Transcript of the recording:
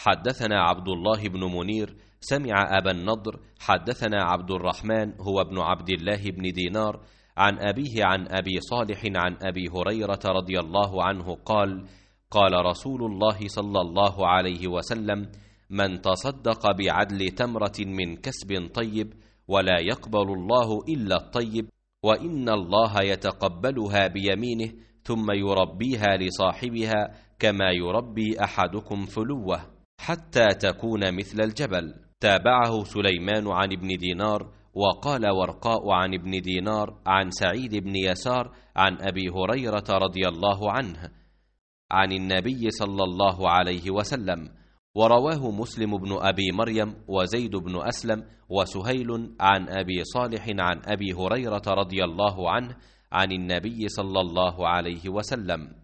حدثنا عبد الله بن منير سمع أبا النضر حدثنا عبد الرحمن هو ابن عبد الله بن دينار عن أبيه عن أبي صالح عن أبي هريرة رضي الله عنه قال: قال رسول الله صلى الله عليه وسلم: من تصدق بعدل تمرة من كسب طيب ولا يقبل الله إلا الطيب، وإن الله يتقبلها بيمينه ثم يربيها لصاحبها كما يربي أحدكم فلوه حتى تكون مثل الجبل. تابعه سليمان عن ابن دينار، وقال ورقاء عن ابن دينار عن سعيد بن يسار عن أبي هريرة رضي الله عنه عن النبي صلى الله عليه وسلم. ورواه مسلم بن أبي مريم وزيد بن أسلم وسهيل عن أبي صالح عن أبي هريرة رضي الله عنه عن النبي صلى الله عليه وسلم.